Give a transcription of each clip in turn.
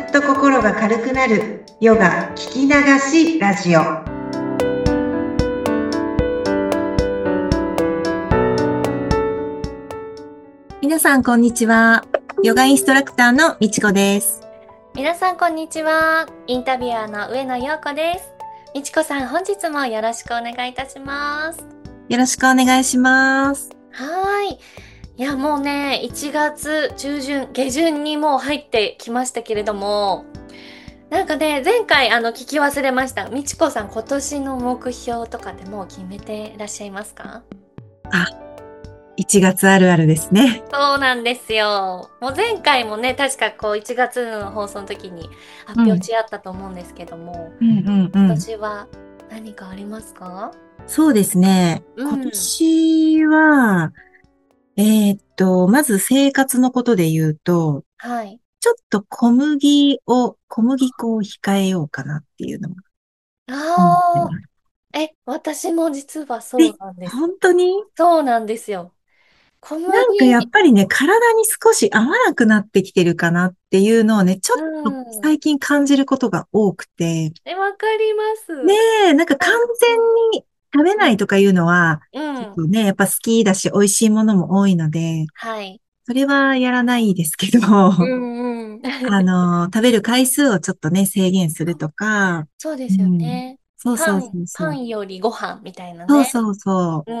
っと心が軽くなるヨガ聞き流しラジオ。皆さんこんにちは。ヨガインストラクターのみちこです。 皆さんこんにちは。インタビュアーの上野陽子です。みちこさん、本日もよろしくお願いいたします。 よろしくお願いします。 はーい。いや、もうね、1月中旬、下旬にもう入ってきましたけれども、なんかね、前回聞き忘れました。みちこさん、今年の目標とかでもう決めていらっしゃいますか？ あ、1月あるあるですね。 そうなんですよ。もう前回もね、確かこう1月の放送の時に発うん、 表し合ったと思うんですけども、 うんうんう今ん。 年は何かありますか？ そうですね。今うん。 年は、まず生活のことで言うと、 はい。 ちょっと小麦粉を控えようかなっていうのも思ってあます。 あ、私も実はそうなんです。 本当にそうなんですよ。小なんかやっ麦、 ぱりね、体に少し合わなくなってきてるかなっていうのをね、ちょっうとん。 最近感じることが多くて、 わかりまねす。 なんか完なんか、 全に食べないとかいうのは、 うん。うん。 ちょっとね、やっぱ好きだし、美味しいものも多いので、 はい。 それはやらないですけど、 うんうん。 食べる回数をちょっとね、制限するとか、 そうですようん。 ね。 そうそうパン、 そうそう。 パンよりご飯みたいなね。 そうそうそう。 うん。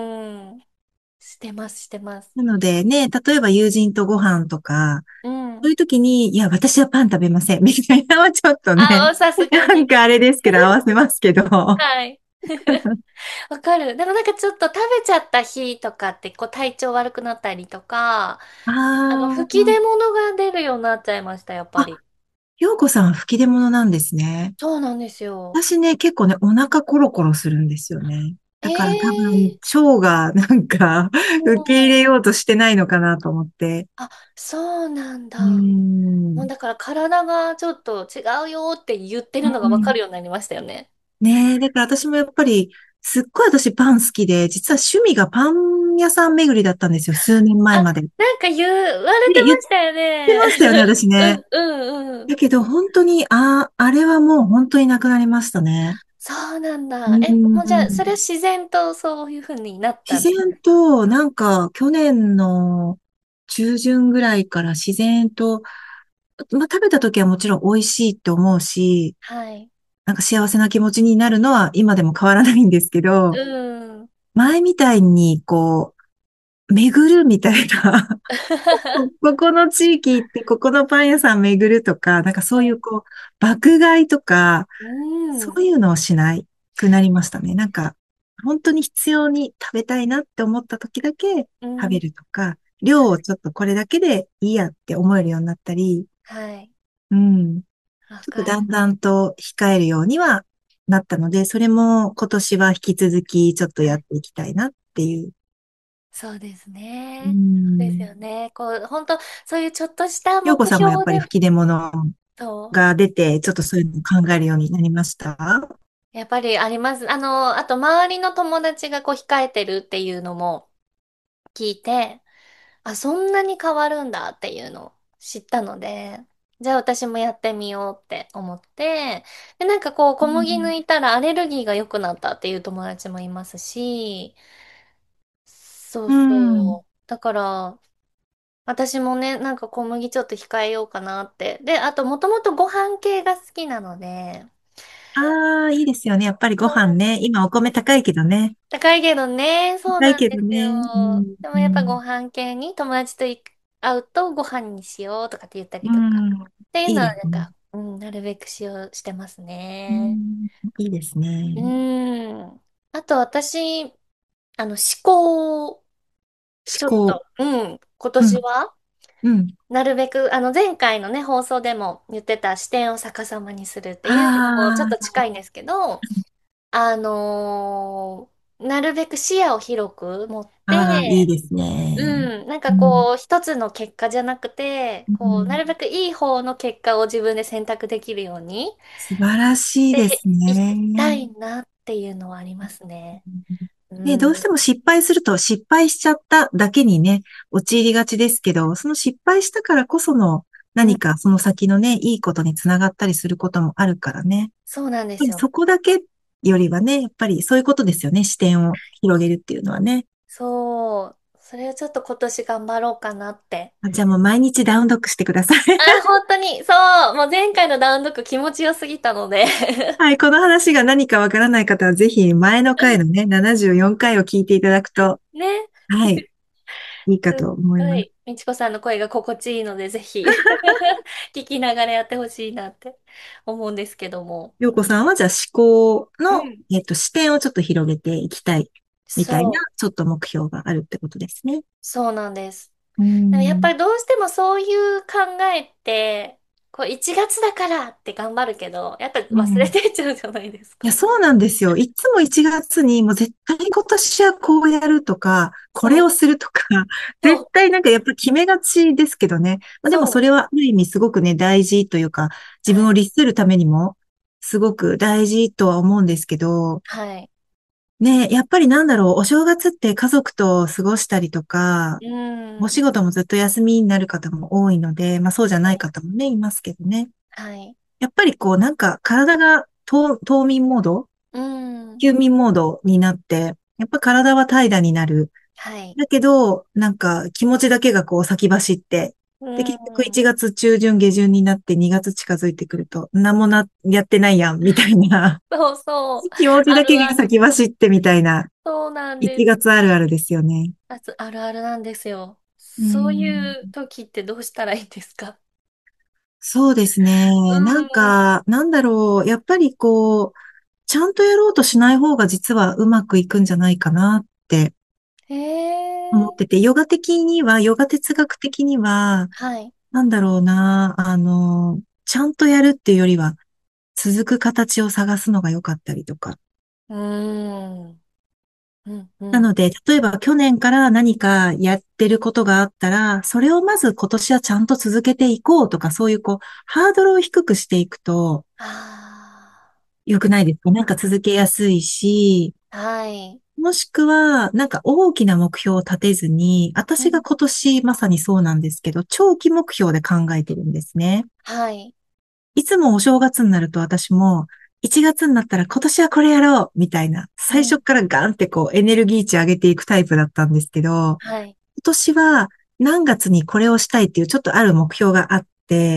してます、してます。 なのでね、例えば友人とご飯とか、 うん。 そういう時に、いや、私はパン食べません、みたいなのはちょっとね、 さすがに。 なんかあれですけど、合わせますけど。あはい。わかる。でもなんかちょっと食べちゃった日とかってこう体調悪くなったりとか、吹きあ、 出物が出るようになっちゃいました、やっぱあ、 り。 陽子さんは吹き出物なんですね。 そうなんですよ。 私ね、結構ね、お腹コロコロするんですよね。 えだから多分、 え腸がなんかー、 受け入うん。 れようとしてないのかなと思って。 あ、そうなんうーだ。もうん。 だから体がちょっと違うよって言ってうるのがわかん。 るようになりましたよね。 ねえ、だから私もやっぱり、すっごい私パン好きで、実は趣味がパン屋さん巡りだったんですよ、数年前あ、 まで。 なんか言われで、 て言っましたよてね。 ましたよね、私ね。 うんうんうん。 だけど本当に、あれはもう本当になくなりましたね。 そうなんうだ。もうじゃあ、それはん。 自然とそういう風になった自然んですか？ と、なんか、去年の中旬ぐらいから自然と、まあ、食べた時はもちろん美味しいって思うし、 はい。 なんか幸せな気持ちになるのは今でも変わらないんですけど、 うん。 前みたいにこう、巡るみたいな、ここの地域行ってここのパン屋さん巡るとか、なんかそうはい。 いうこう、爆買いとか、 うん。 そういうのをしなくなりましたね。なんか、本当に必要に食べたいなって思った時だけ食べうん。 るとか、量をちょっとこれだけでいいやって思えるようになったり、 はい。 うん。 わちょっとかる。 だんだんと控えるようにはなったので、それも今年は引き続きちょっとはい。 やっていきたいなっていう。 そうですうね。そうですん。 よね。こう、本当そういうちょっとした目洋子さんもやっ標で、 ぱり吹き出物そうが出て、ちょっとそういうのを考えるようになりました？ やっぱりあります。あと周りの友達がこう控えてるっていうのも聞いて、そんなに変わるんだっていうのを知ったので、じゃあ私もやってみようって思って、で、なんかこう小麦抜いたらアレルギーが良くなったっていう友達もいますし、そううん。 そう。だから、私もね、なんか小麦ちょっと控えようかなって。で、あともともとご飯系が好きなので、 ああ、いいですよね。やっぱりごそう飯ね。今お米高いけどね。 高いけどね、そう高いなんですけどね。うよ。 ん。 でもやっぱごうん。 飯系に友達と会うとご飯にしようとかって言ったりうとか。 んっていうのいいですね。 はなんか、なるべくしようしてますうね。 ん。いいですね。 あと私、思考、ちょっと、 思考。 今うん。 年はうん。 なるべく、前回のね、放送でも言ってた視点を逆さまにするっていうのもちょっとああ、 近いんですけど、なるべく視野を広く持っああ、いいて、 ですね。 なんかうん。 こう、一つの結果じゃなくて、こう、なうん。 るべくいい方の結果を自分で選択できるように素晴らしいしてですいきたね。 いなっていうのはありますね。うね、どうしん。 ても失敗すると失敗しちゃっただけにね、陥りがちですけど、その失敗したからこその、 うん。 何かその先のね、いいことにつながったりすることもあるからね。やっそうなんですよ。 ぱりそこだけよりはね、やっぱりそういうことですよね。視点を広げるっていうのはね。 そう。それをちょっと今年頑張ろうかなって。 じゃあもう毎日ダウンロックしてください。 あ、本当に、そう。もう前回のダウンロック気持ちよすぎたので。 はい、この話が何かわからない方はぜひ前の回のね、74回を聞いていただくと、 ね。 はい、いいかすっと思います。 ごい、みちこさんの声が心地いいので、ぜひ聞きながらやってほしいなって思うんですけども。 洋子さんはじゃあ思考の、 うん。 視点をちょっと広げていきたいみたいな、 そう、 ちょっと目標があるってことですね。 そうなんです。 うーでもやっぱん。 りどうしてもそういう考えって、こう1月だからって頑張るけど、やっぱ忘れうん。 てっちゃうじゃないですいや、 か。 そうなんですよ。いつも1月にもう絶対今年はこうやるとか、これそう、 をするとか、絶そう、 対なんかやっぱ決めがちですけどね。まあ、でもそそう。 れはある意味すごくね、大事というか、自分をはい。 律するためにも、すごく大事とは思うんですけど、 はい。 ね、やっぱりなんだろう、お正月って家族と過ごしたりとか、 うん。 お仕事もずっと休みになる方も多いので、まあそうじゃない方もね、いますけどね。 はい。 やっぱりこうなんか体が冬眠モードうん。 休眠モードになって、やっぱ体は怠惰になる。 はい。 だけど、なんか気持ちだけがこう先走って、 うで、結局ん。 1月中旬下旬になって2月近づいてくると、何もやってないやん、みたいな。 そうそう。 気持ちあだけがるある。 先走ってみたいな。 そうなんで 1 す。 月あるあるですよね。 あるあるなんですよ。 うそうん。 いう時ってどうしたらいいですか？ そうですうね。なんん。 か、なんだろう。やっぱりこう、ちゃんとやろうとしない方が実はうまくいくんじゃないかなってへえ。 思ってて、ヨガ哲学的には、 はい。 なんだろうな、ちゃんとやるっていうよりは、続く形を探すのが良かったりとか。 うーん。うん、うん。 なので、例えば去年から何かやってることがあったら、それをまず今年はちゃんと続けていこうとか、そういうこう、ハードルを低くしていくとあ良くないですか？なんか続けやすいし、 あ。はい。 もしくは、なんか大きな目標を立てずに、 うん。 私が今年まさにそうなんですけど、長期目標で考えてるんですね。 はい。 いつもお正月になると私も、1月になったら今年はこれやろうみたいな、 うん。 最初からガンってこうエネルギー値上げていくタイプだったんですけど、今はい。 年は何月にこれをしたいっていうちょっとある目標があって、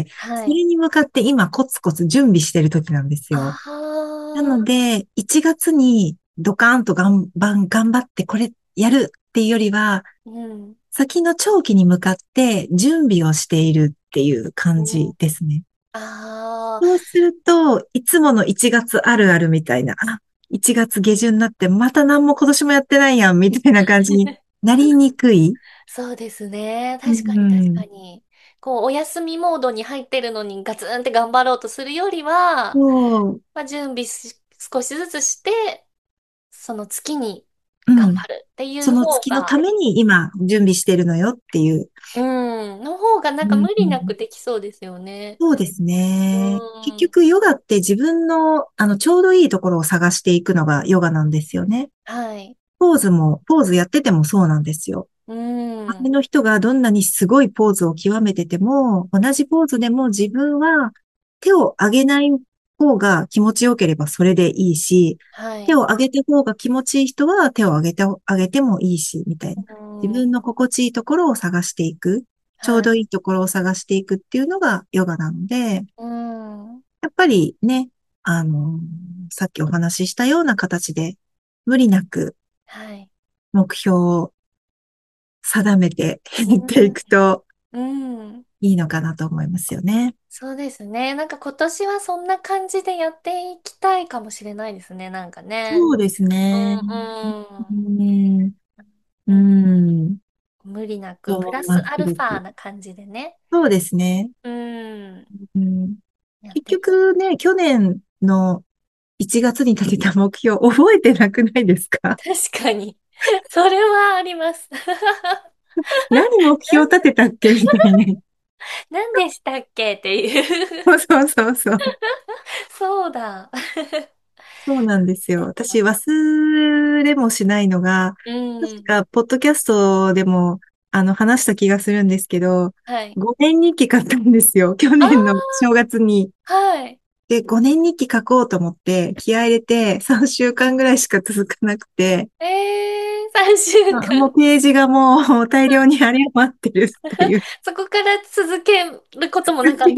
そはい。 れに向かって今コツコツ準備してる時なんですよ。 あなのあ。 で、1月にドカーンと頑張ってこれやるっていうよりは、 うん。 先の長期に向かって準備をしているっていう感じうん。 ですね。 ああ。 そうすると、いつもの1月あるあるみたいな、1月下旬になってまた何も今年もやってないやん、みたいな感じになりにくい。 そうですね。 う確かに確かん。 に。こう、お休みモードに入ってるのにガツンって頑張ろうとするよりは、 そう。 まあ、少しずつして、その月にうん。 頑張るっていうその月のた方が、 めに今準備してるのよっていう。 うん、の方がなんかうん。 無理なくできそうですよね。 そうですうね。結ん。 局、ヨガって自分の、ちょうどいいところを探していくのがヨガなんですよね。 はい。 ポーズやっててもそうなんですよ。 うん。 周りの人がどんなにすごいポーズを極めてても、同じポーズでも自分は手を上げない方が気持ちよければそれでいいし、 はい。 手を上げた方が気持ちいい人は手を上げてもいいし、みたいな。 うん。 自分の心地いいところを探していく。ちょうはい。 どいいところを探していくっていうのがヨガなので、 うん。 やっぱりね、あの、さっきお話ししたような形で無理なくはい。 目標を定めてういっていくとん。うん。 いいのかなと思いますよね。 そうですね。なんか今年はそんな感じでやっていきたいかもしれないですね。なんかね。 そうですね。 うん。 うん、ううん。 ん、 無理なく、 とプラス思います、 アルファすごく。 な感じでね。 そうですね。 うん。 うん、結やっていく。 局ね、去年の1月に立てた目標覚えてなくないですか？ 確かに。それはあります。 何目標立てたっけみたいな。 何でしたっけっていう。 そうそうそうそう。 そうだ。 そうなんですよ。私忘れもしないのが、 うん。 確か、ポッドキャストでも話した気がするんですけど、 はい。 5年日記買ったんですよ。去あ年の正月に。 あ、はい。 で、5年日記書こうと思って、気合い入れて3週間ぐらいしか続かなくて、 3週間。 もうページがもう大量にあり余ってるっていう。 そこから続けることもなかった。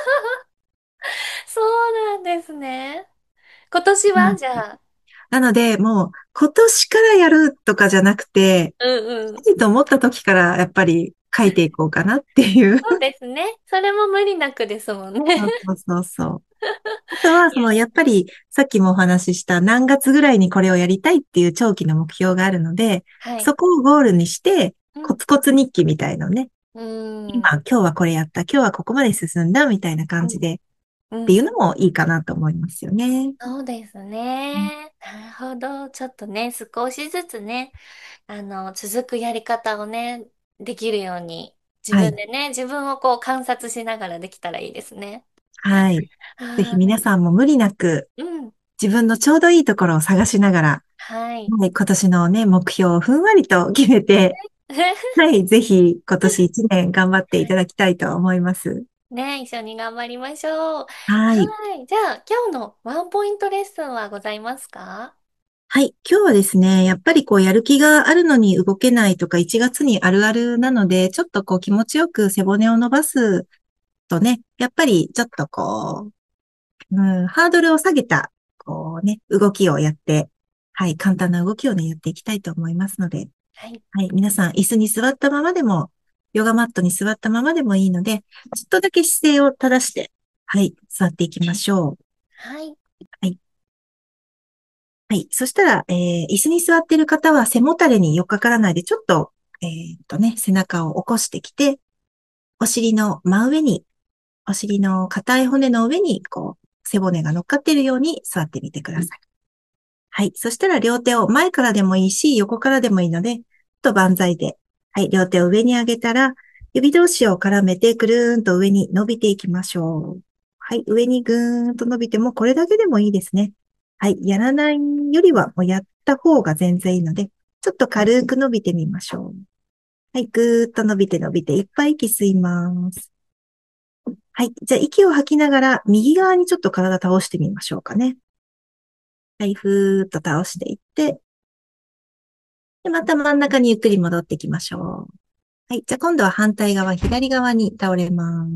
そうなんですね。今年うん。 はじゃあ、 なので、もう今年からやるとかじゃなくて、 うんうん。 いいと思った時からやっぱり書いていこうかなっていう。 そうですね。それも無理なくですもんね。 そうそうそうそう。あとは、 いや、 やっぱり、さっきもお話しした何月ぐらいにこれをやりたいっていう長期の目標があるので、 はい。 そこをゴールにして、 うん。 コツコツ日記みたいのね。 うーん。 今日はこれやった。今日はここまで進んだみたいなうん。 感じで、っうん。 ていうのもいいかなと思いますよね。 そうですうん。 ね。なるほど。ちょっとね、少しずつね、続くやり方をね、できるように、自はい。 分でね、自分をこう観察しながらできたらいいですね。 はい。ぜひは皆さんも無理なく、 い。うん。 自分のちょうどいいところを探しながら、 はい。 はい、今年のね、目標をふんわりと決めて、はい、ぜひ今年1年頑張っていただきたいと思います。 ね、一緒に頑張りましょう。 はい。 はい。じゃあ、今日のワンポイントレッスンはございますか？ はい。今日はですね、やっぱりやる気があるのに動けないとか、1月にあるあるなので、ちょっと気持ちよく背骨を伸ばすとね、やっぱりちょっとハードルを下げた、動きをやって、はい、簡単な動きをね、やっていきたいと思いますので、 はい。 はい、皆さん椅子に座ったままでも、ヨガマットに座ったままでもいいので、ちょっとだけ姿勢を正して、はい、座っていきましょう。 はい。 はい。はい。そしたら、椅子に座っている方は背もたれに寄っかからないで、ちょっと、背中を起こしてきて、お尻の真上に、お尻の硬い骨の上に、背骨が乗っかっているように座ってみてください。はい。そしたら両手を前からでもいいし、横からでもいいので、ちょっと万歳で。はい。両手を上に上げたら、指同士を絡めてくるーんと上に伸びていきましょう。はい。上にぐーんと伸びても、これだけでもいいですね。はい。やらないよりは、もうやった方が全然いいので、ちょっと軽く伸びてみましょう。はい。ぐーっと伸びて伸びて、いっぱい息吸います。はい。じゃあ、息を吐きながら、右側にちょっと体倒してみましょうかね。はい。ふーっと倒していって、で、また真ん中にゆっくり戻ってきましょう。はい。じゃあ今度は反対側、左側に倒れます。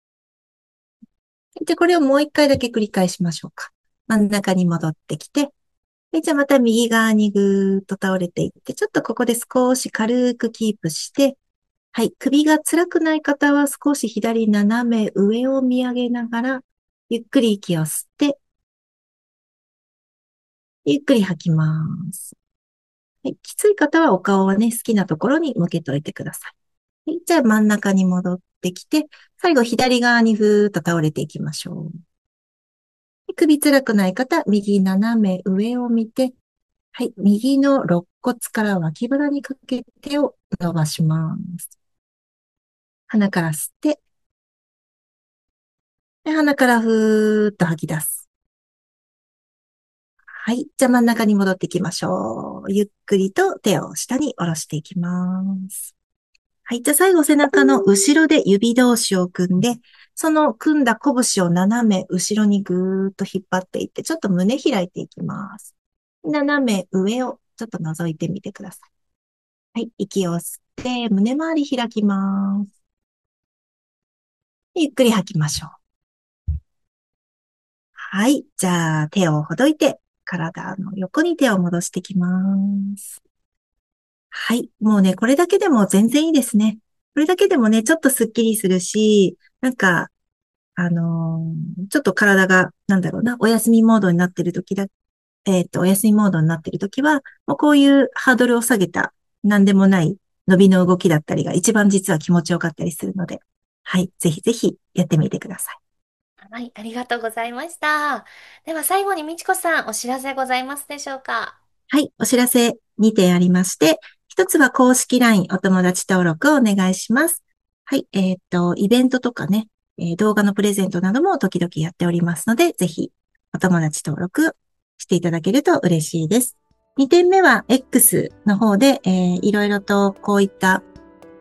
じゃあこれをもう一回だけ繰り返しましょうか。真ん中に戻ってきて、じゃあまた右側にぐーっと倒れていって、ちょっとここで少し軽くキープして、はい。首が辛くない方は少し左斜め上を見上げながら、ゆっくり息を吸って、ゆっくり吐きます。はい。きつい方はお顔はね、好きなところに向けておいてください。はい。じゃあ真ん中に戻ってきて、最後左側にふーっと倒れていきましょう。首辛くない方、右斜め上を見て、はい。右の肋骨から脇腹にかけてを伸ばします。鼻から吸って、で鼻からふーっと吐き出す。はい。じゃあ真ん中に戻っていきましょう。ゆっくりと手を下に下ろしていきます。はい。じゃあ最後背中の後ろで指同士を組んで、その組んだ拳を斜め後ろにぐーっと引っ張っていって、ちょっと胸開いていきます。斜め上をちょっと覗いてみてください。はい。息を吸って、胸周り開きます。ゆっくり吐きましょう。はい。じゃあ手をほどいて、体の横に手を戻してきます。はい。もうね、これだけでも全然いいですね。これだけでもね、ちょっとスッキリするし、ちょっと体が、お休みモードになってる時だ、お休みモードになってる時は、もうこういうハードルを下げた、なんでもない伸びの動きだったりが一番実は気持ちよかったりするので、はい。ぜひぜひやってみてください。 はい、ありがとうございました。では最後にみちこさん、お知らせございますでしょうか？ はい。お知らせ2点ありまして、一つは公式 LINE お友達登録をお願いします。はい。イベントとかね、動画のプレゼントなども時々やっておりますので、ぜひお友達登録していただけると嬉しいです。2点目は X の方で、いろいろとこういった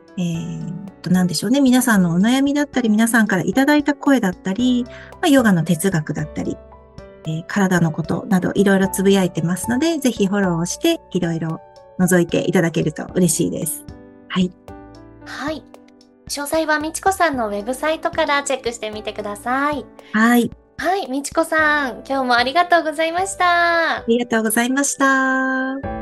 なんでしょうね。皆さんのお悩みだったり、皆さんからいただいた声だったり、ヨガの哲学だったり、体のことなどいろいろつぶやいてますので、ぜひフォローをしていろいろ覗いていただけると嬉しいです。はい。 はい。詳細はみちこさんのウェブサイトからチェックしてみてください。 はい。 はい、みちこさん、今日もありがとうございました。 ありがとうございました。